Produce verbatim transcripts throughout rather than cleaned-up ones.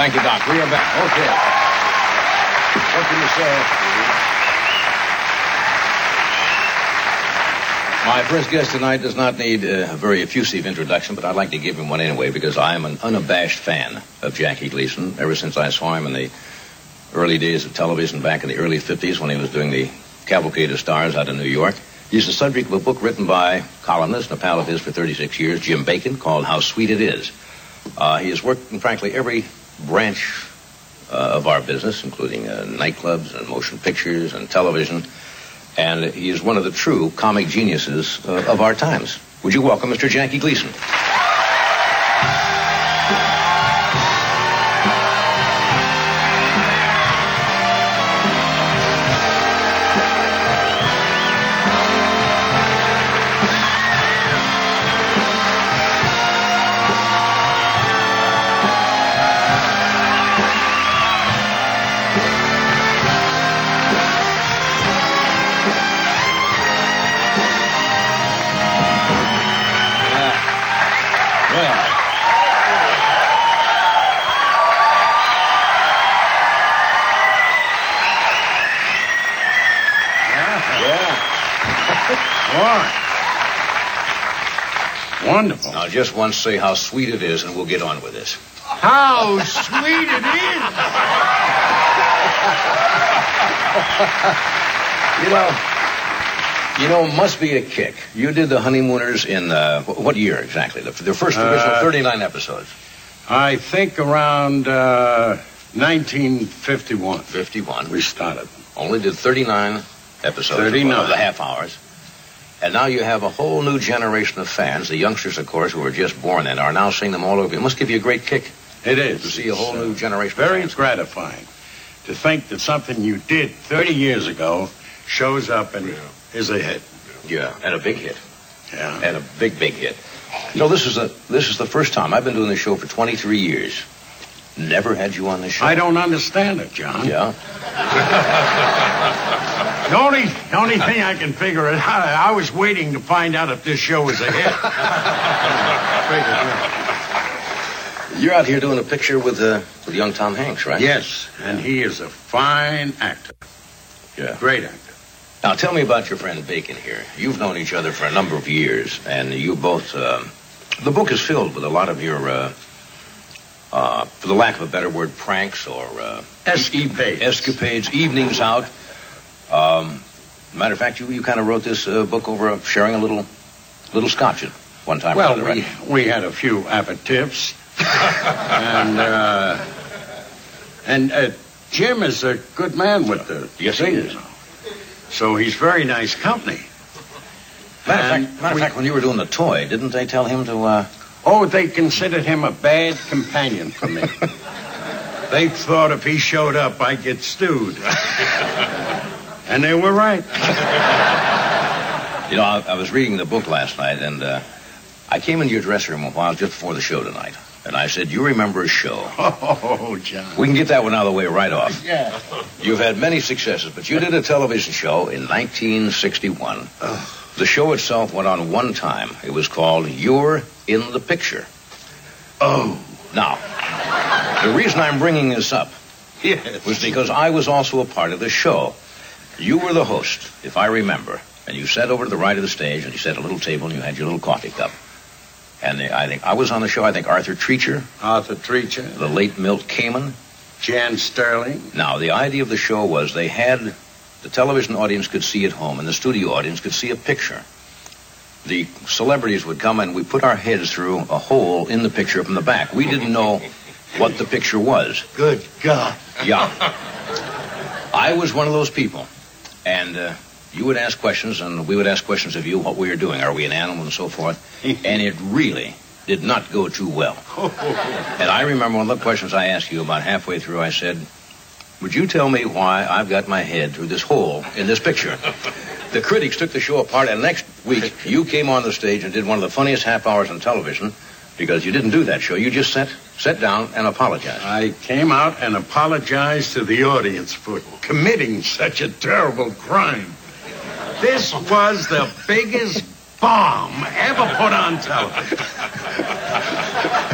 Thank you, Doc. We are back. Okay. What can you say? My first guest tonight does not need a very effusive introduction, but I'd like to give him one anyway because I am an unabashed fan of Jackie Gleason ever since I saw him in the early days of television back in the early fifties when he was doing the Cavalcade of Stars out of New York. He's the subject of a book written by columnist and a pal of his for thirty-six years, Jim Bacon, called How Sweet It Is. Uh, he has worked in, frankly, every branch uh, of our business, including uh, nightclubs and motion pictures and television. And he is one of the true comic geniuses uh, of our times. Would you welcome Mister Jackie Gleason? Wonderful. Now, just once say how sweet it is, and we'll get on with this. How sweet it is! you know, you know, must be a kick. You did the Honeymooners in, uh, what year exactly? The, the first original uh, thirty-nine episodes. I think around uh, nineteen fifty-one. fifty-one. We started. Only did thirty-nine episodes. thirty-nine. Of the half hours. And now you have a whole new generation of fans. The youngsters, of course, who were just born then, are now seeing them all over. It must give you a great kick. It is. To see a whole new generation very of fans. Very gratifying to think that something you did thirty years ago shows up and yeah. is a hit. Yeah, and a big hit. Yeah. And a big, big hit. You know, this is, a, this is the first time. I've been doing this show for twenty-three years. Never had you on this show. I don't understand it, John. Yeah? The only, the only thing I can figure is I, I was waiting to find out if this show was a hit. You're out here doing a picture with, uh, with young Tom Hanks, right? Yes, and he is a fine actor. Yeah. Great actor. Now, tell me about your friend Bacon here. You've known each other for a number of years, and you both... Uh, the book is filled with a lot of your... Uh, Uh, for the lack of a better word, pranks or... Uh, escapades. Escapades, evenings out. Um, matter of fact, you, you kind of wrote this uh, book over uh, sharing a little little scotch at one time. Well, or other, we, right? we had a few aperitifs. and uh, and uh, Jim is a good man with the yes, he is. So he's very nice company. Matter of fact, matter of fact, when you were doing the toy, didn't they tell him to... Uh, Oh, they considered him a bad companion for me. They thought if he showed up, I'd get stewed. And they were right. You know, I, I was reading the book last night, and uh, I came into your dressing room a while just before the show tonight. And I said, you remember a show. Oh, John. We can get that one out of the way right off. Yeah. You've had many successes, but you did a television show in nineteen sixty-one. Oh. The show itself went on one time. It was called You're in the Picture. Oh. Now, the reason I'm bringing this up yes. was because I was also a part of the show. You were the host, if I remember, and you sat over to the right of the stage, and you sat at a little table, and you had your little coffee cup. And the, I think I was on the show, I think Arthur Treacher. Arthur Treacher. The late Milt Kamen. Jan Sterling. Now, the idea of the show was they had... The television audience could see at home, and the studio audience could see a picture. The celebrities would come, and we put our heads through a hole in the picture from the back. We didn't know what the picture was. Good God. Yeah. I was one of those people. And uh, you would ask questions, and we would ask questions of you, what we were doing. Are we an animal, and so forth. And it really did not go too well. And I remember one of the questions I asked you about halfway through, I said... Would you tell me why I've got my head through this hole in this picture? The critics took the show apart, and next week, you came on the stage and did one of the funniest half hours on television because you didn't do that show. You just sat, sat down and apologized. I came out and apologized to the audience for committing such a terrible crime. This was the biggest bomb ever put on television.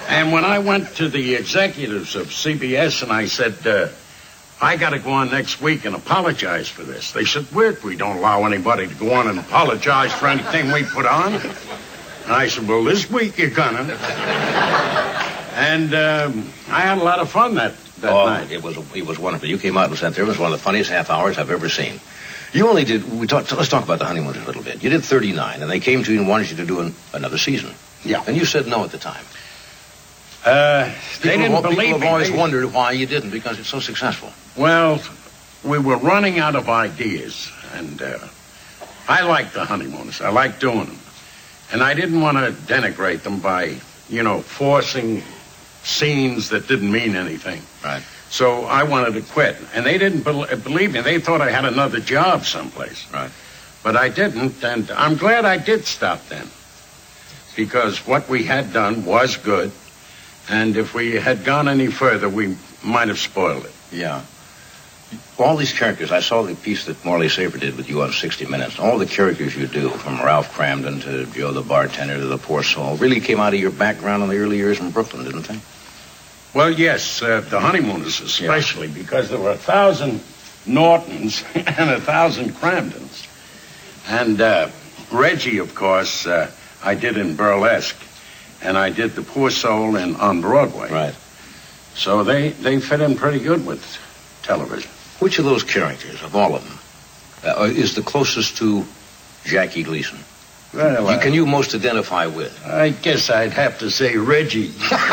And when I went to the executives of C B S and I said, uh, I got to go on next week and apologize for this, they said, Wirt, we don't allow anybody to go on and apologize for anything we put on. And I said, well, this week you're gonna. And um, I had a lot of fun that, that oh, night. It was, it was wonderful. You came out and sat there. It was one of the funniest half hours I've ever seen. You only did, we talked, let's talk about the Honeymooners a little bit. You did thirty-nine, and they came to you and wanted you to do an, another season. Yeah. And you said no at the time. Uh, they people didn't have, believe people me. have always They... wondered why you didn't, because it's so successful. Well, we were running out of ideas, and uh, I liked the Honeymooners. I liked doing them. And I didn't want to denigrate them by, you know, forcing scenes that didn't mean anything. Right. So I wanted to quit. And they didn't be- believe me. They thought I had another job someplace. Right. But I didn't, and I'm glad I did stop then. Because what we had done was good, and if we had gone any further, we might have spoiled it. Yeah. All these characters, I saw the piece that Morley Safer did with you on sixty minutes. All the characters you do, from Ralph Cramden to Joe the bartender to the poor soul, really came out of your background in the early years in Brooklyn, didn't they? Well, yes, uh, the Honeymooners especially, yeah. Because there were a thousand Nortons and a thousand Cramdens. And uh, Reggie, of course, uh, I did in Burlesque, and I did the poor soul in on Broadway. Right. So they, they fit in pretty good with television. Which of those characters, of all of them, uh, is the closest to Jackie Gleason? Well, you, uh, can you most identify with? I guess I'd have to say Reggie.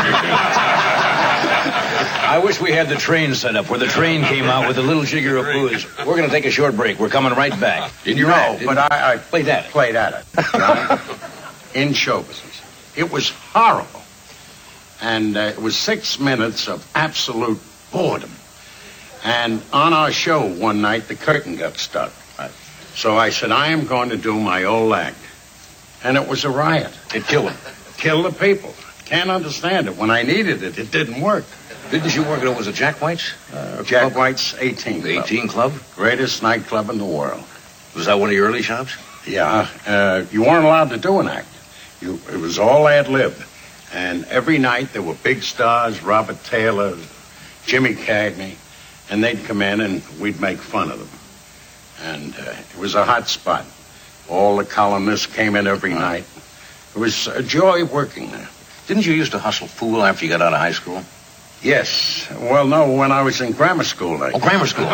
I wish we had the train set up where the train came out with a little jigger of booze. We're going to take a short break. We're coming right back. Didn't you? No, right, but I, I played at it. Played at it. Right? In show business. It was horrible. And uh, it was six minutes of absolute boredom. And on our show one night, the curtain got stuck. Right. So I said, I am going to do my old act. And it was a riot. It killed him. Killed the people. Can't understand it. When I needed it, it didn't work. Didn't you work at, was it Jack White's? Uh, Jack club? White's eighteen The Club. eighteen Club? Greatest nightclub in the world. Was that one of your early shops? Yeah. Uh, you weren't allowed to do an act. You, it was all ad-lib. And every night there were big stars, Robert Taylor, Jimmy Cagney, and they'd come in and we'd make fun of them. And uh, it was a hot spot. All the columnists came in every night. It was a joy working there. Didn't you used to hustle pool after you got out of high school? Yes. Well, no, when I was in grammar school. I... Oh, grammar school.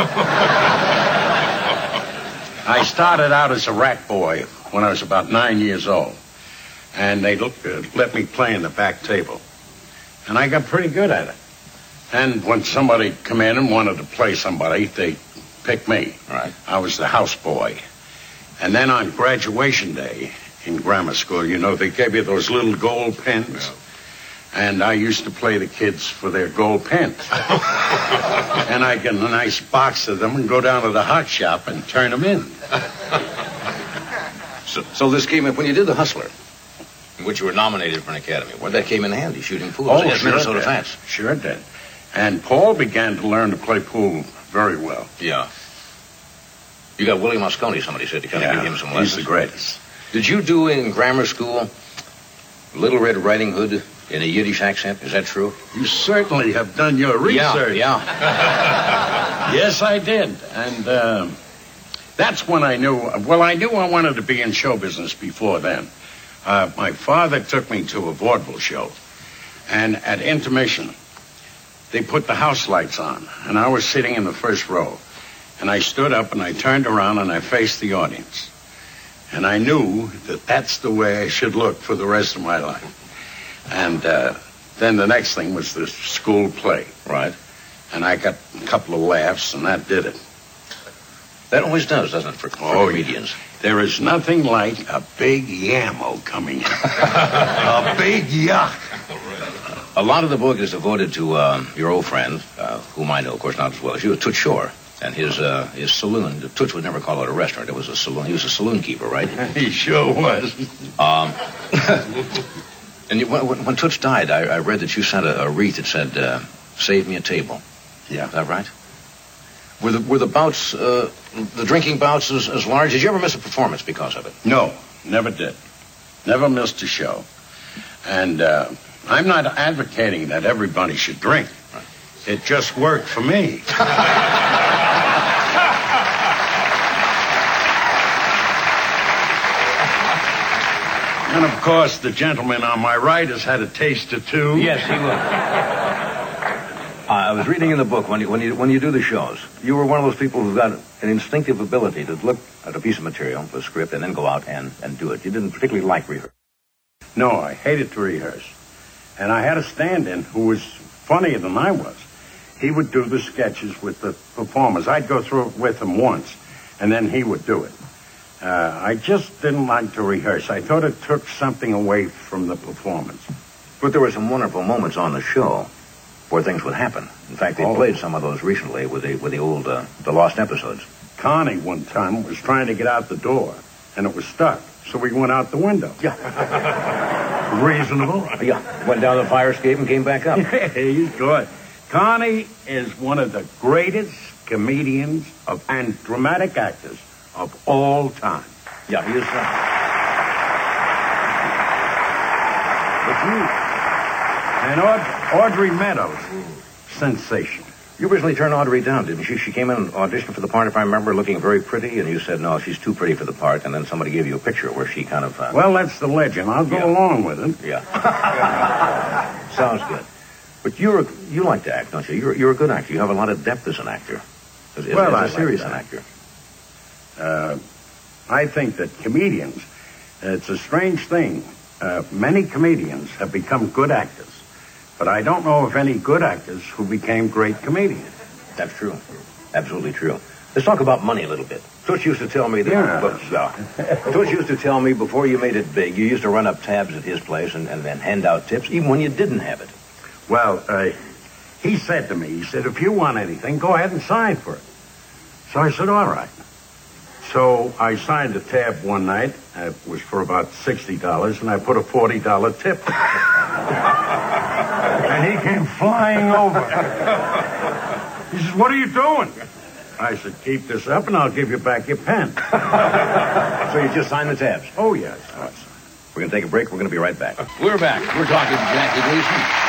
I started out as a rat boy when I was about nine years old. And they looked, uh, let me play in the back table. And I got pretty good at it. And when somebody come in and wanted to play somebody, they picked me. Right. I was the house boy. And then on graduation day in grammar school, you know, they gave you those little gold pens. Yeah. And I used to play the kids for their gold pens. And I'd get a nice box of them and go down to the hot shop and turn them in. So, so this came in when you did The Hustler, in which you were nominated for an Academy. Well, that came in handy, shooting pool. Oh, yes, sure Minnesota did. Fats. Sure did. And Paul began to learn to play pool very well. Yeah. You got Willie Moscone, somebody said, to kind yeah, of give him some lessons. He's the greatest. Did you do in grammar school Little Red Riding Hood in a Yiddish accent? Is that true? You certainly have done your research. Yeah, yeah. Yes, I did. And uh, that's when I knew, well, I knew I wanted to be in show business before then. Uh, my father took me to a vaudeville show. And at intermission, they put the house lights on. And I was sitting in the first row. And I stood up and I turned around and I faced the audience. And I knew that that's the way I should look for the rest of my life. And uh, then the next thing was the school play. Right. And I got a couple of laughs, and that did it. That always does, doesn't it, for, for oh, comedians? There is nothing like a big yammo coming in. A big yuck. A lot of the book is devoted to uh, your old friend, uh, whom I know, of course, not as well as you, Toots Shore. And his uh, his saloon. Toots would never call it a restaurant. It was a saloon. He was a saloon keeper, right? He sure was. Um, and you, when, when Toots died, I, I read that you sent a, a wreath that said, uh, "Save me a table." Yeah. Is that right? Were the were the bouts, uh, the drinking bouts, as, as large? Did you ever miss a performance because of it? No, never did. Never missed a show. And uh, I'm not advocating that everybody should drink. It just worked for me. And, of course, the gentleman on my right has had a taste or two. Yes, he will. uh, I was reading in the book, when you, when, you, when you do the shows, you were one of those people who've got an instinctive ability to look at a piece of material, a script, and then go out and, and do it. You didn't particularly like rehearsal. No, I hated to rehearse. And I had a stand-in who was funnier than I was. He would do the sketches with the performers. I'd go through it with him once, and then he would do it. Uh, I just didn't like to rehearse. I thought it took something away from the performance. But there were some wonderful moments on the show where things would happen. In fact, they oh. played some of those recently with the with the old, uh, the lost episodes. Connie, one time, was trying to get out the door, and it was stuck. So we went out the window. Yeah. Reasonable. Yeah. Went down the fire escape and came back up. He's good. Connie is one of the greatest comedians of, and dramatic actors of all time. Yeah, he is. Uh... But you and Aud- Audrey Meadows, sensation. You originally turned Audrey down, didn't you? She came in and auditioned for the part, if I remember, looking very pretty, and you said, no, she's too pretty for the part, and then somebody gave you a picture where she kind of... Uh... Well, that's the legend. I'll go yeah. along with it. Yeah. Sounds good. But you're a, you like to act, don't you? You're, you're a good actor. You have a lot of depth as an actor. As, well, as a serious like an actor. Uh, I think that comedians, it's a strange thing. Uh, many comedians have become good actors. But I don't know of any good actors who became great comedians. That's true. Absolutely true. Let's talk about money a little bit. Toots used to tell me that... Yeah. Well, uh, Toots used to tell me before you made it big, you used to run up tabs at his place and, and then hand out tips, even when you didn't have it. Well, uh, he said to me, he said, if you want anything, go ahead and sign for it. So I said, all right. So I signed a tab one night. It was for about sixty dollars, and I put a forty dollar tip. And he came flying over. He says, what are you doing? I said, keep this up, and I'll give you back your pen. So you just signed the tabs? Oh, yes. We're going to take a break. We're going to be right back. We're back. We're talking to Jackie Gleason.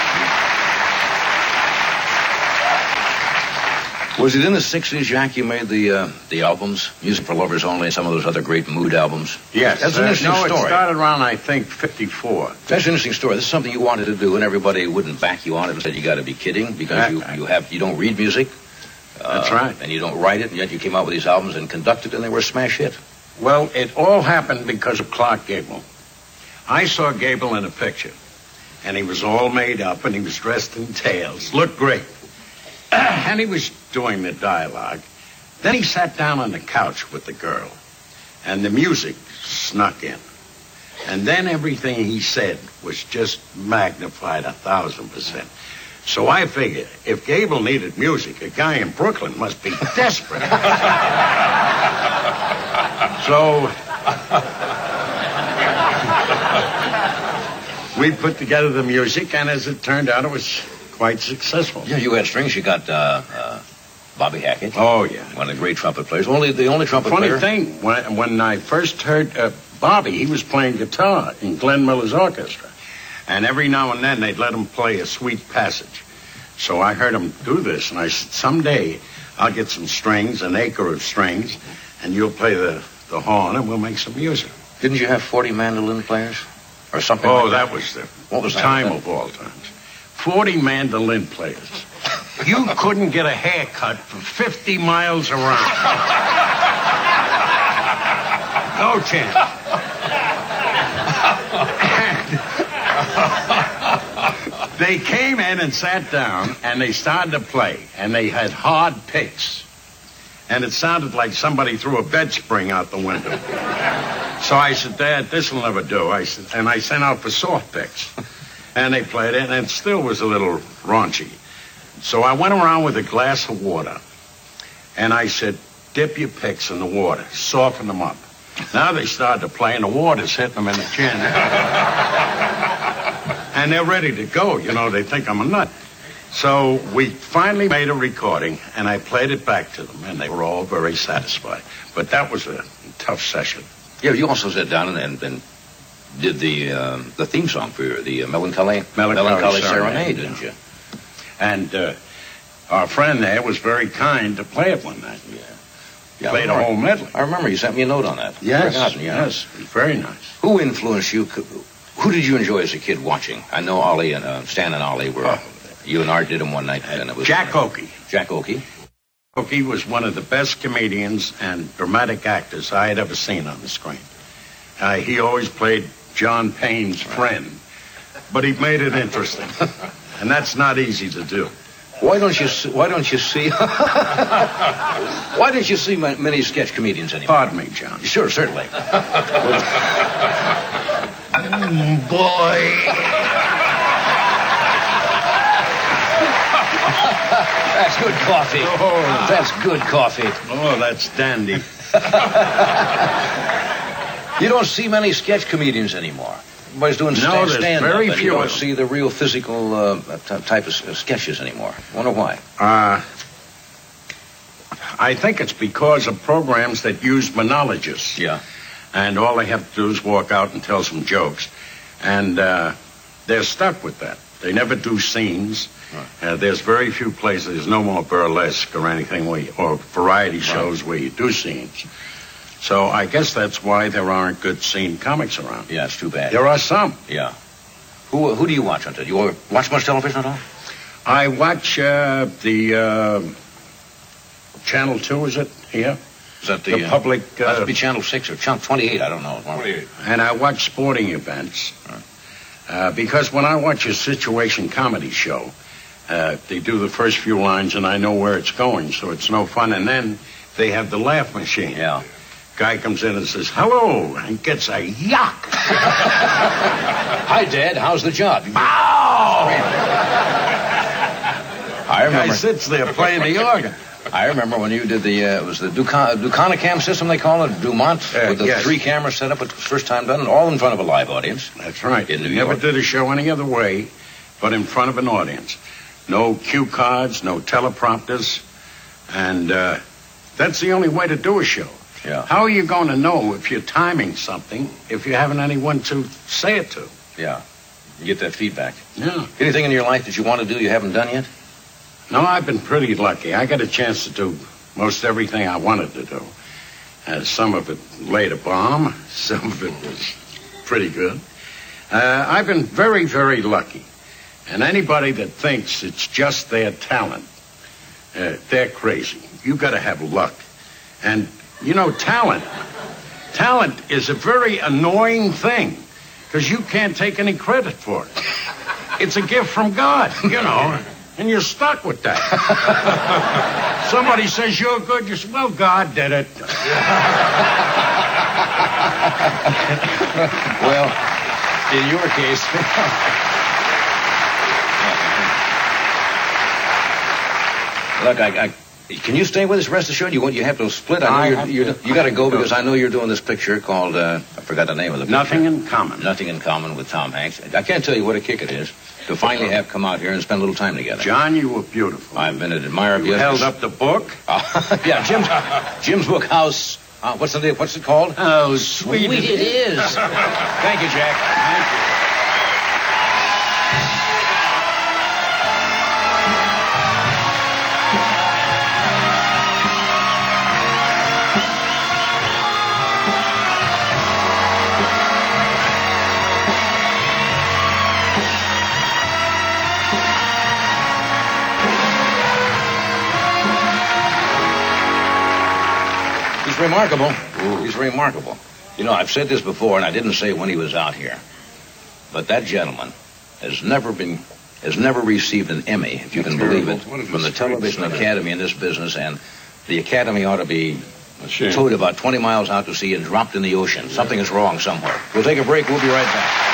Was it in the sixties, Jack, you made the uh, the albums, Music for Lovers Only, and some of those other great mood albums? Yes. That's an uh, interesting no, story. No, it started around, I think, fifty-four. That's an interesting story. This is something you wanted to do, and everybody wouldn't back you on it and said, you got to be kidding, because you, you have you don't read music. Uh, That's right. And you don't write it, and yet you came out with these albums and conducted, and they were a smash hit. Well, it all happened because of Clark Gable. I saw Gable in a picture, and he was all made up, and he was dressed in tails. Looked great. And he was doing the dialogue. Then he sat down on the couch with the girl, and the music snuck in. And then everything he said was just magnified a thousand percent. So I figured, if Gable needed music, a guy in Brooklyn must be desperate. So we put together the music, and as it turned out, it was quite successful. Yeah, you had strings. You got uh, uh, Bobby Hackett. Oh, yeah. One of the great trumpet players. Only the only trumpet Funny player. Funny thing, when, when I first heard uh, Bobby, he was playing guitar in Glenn Miller's orchestra. And every now and then, they'd let him play a sweet passage. So I heard him do this, and I said, someday I'll get some strings, an acre of strings, and you'll play the, the horn, and we'll make some music. Didn't you have forty mandolin players? Or something oh, like that? that was the what was time that? of all times. forty mandolin players. You couldn't get a haircut for fifty miles around. No chance. And they came in and sat down, and they started to play, and they had hard picks. And it sounded like somebody threw a bed spring out the window. So I said, Dad, this will never do. I said, and I sent out for soft picks. And they played it, and it still was a little raunchy. So I went around with a glass of water, and I said, dip your picks in the water, soften them up. Now they started to play, and the water's hitting them in the chin. And they're ready to go. You know, they think I'm a nut. So we finally made a recording, and I played it back to them, and they were all very satisfied. But that was a tough session. Yeah, you also sat down and, and, and did the uh, the theme song for the uh, Melancholy, Melancholy, Melancholy Serenade, Serenade, didn't you? And uh, our friend there was very kind to play it one night. Yeah. He Yeah, played I a remember- whole medley. I remember you sent me a note on that. Yes, Forgotten, yeah. yes, it was very nice. Who influenced you? Who did you enjoy as a kid watching? I know Ollie and uh, Stan and Ollie were. Oh. You and Art did them one night, and it was Jack Oakey. Jack Oakey. Oakey was one of the best comedians and dramatic actors I had ever seen on the screen. Uh, he always played John Payne's friend, but he made it interesting, and that's not easy to do. Why don't you? See, why don't you see? Why don't you see ma- many sketch comedians anymore? Pardon me, John. Sure, certainly. Mm, boy. That's good coffee. Oh. That's good coffee. Oh, that's dandy. You don't see many sketch comedians anymore. Everybody's doing No, stand, there's stand-up, very and few you of don't them. see the real physical uh, t- type of s- sketches anymore. Wonder why? Uh, I think it's because of programs that use monologists. Yeah. And all they have to do is walk out and tell some jokes. And uh, they're stuck with that. They never do scenes. Right. Uh, there's very few places. There's no more burlesque or anything where you, or variety shows where you do scenes. So I guess that's why there aren't good scene comics around. Yeah, it's too bad. There are some. Yeah. Who who do you watch on it? You watch much television at all? I watch uh, the uh, Channel two, is it here? Is that the, The uh, public, uh, Must be Channel six or Channel twenty-eight. I don't know. twenty-eight. And I watch sporting events. Uh, because when I watch a situation comedy show, uh, they do the first few lines and I know where it's going, so it's no fun. And then they have the laugh machine. Yeah. Guy comes in and says, hello, and gets a yuck. Hi, Dad. How's the job? Ow! I Guy remember. sits there playing the organ. I remember when you did the, uh, it was the Ducon, Duconicam system, they call it, Dumont, Uh, with the yes. three cameras set up, it was first time done, all in front of a live audience. That's right. In New Never York. did a show any other way but in front of an audience. No cue cards, no teleprompters, and uh, that's the only way to do a show. Yeah. How are you going to know if you're timing something if you haven't anyone to say it to? Yeah. You get that feedback. Yeah. Anything in your life that you want to do you haven't done yet? No, I've been pretty lucky. I got a chance to do most everything I wanted to do. Uh, some of it laid a bomb. Some of it was pretty good. Uh, I've been very, very lucky. And anybody that thinks it's just their talent, uh, they're crazy. You got to have luck. And, you know, talent, talent is a very annoying thing because you can't take any credit for it. It's a gift from God, you know. And you're stuck with that. Somebody says you're good, you say, well, God did it. Well, in your case. Look, I, I, can you stay with us the rest of the show? You want, you have to split? I know I you're, have you're, to- you got to I have go to go. because I know you're doing this picture called, uh, I forgot the name of the picture. Nothing in common. Nothing in Common with Tom Hanks. I can't tell you what a kick it is to finally have come out here and spend a little time together. John, you were beautiful. I've been an admirer of You yours. held up the book. Uh, yeah, Jim's, Jim's book, House. Uh, what's the what's it called? Oh, sweet. Sweet it is. Thank you, Jack. Thank you. He's remarkable. He's remarkable. You know, I've said this before, and I didn't say it when he was out here, but that gentleman has never been, has never received an Emmy, if you can believe it, What a from the disgrace. Television Academy in this business, and the Academy ought to be A shame. towed about twenty miles out to sea and dropped in the ocean. Something is wrong somewhere. We'll take a break. We'll be right back.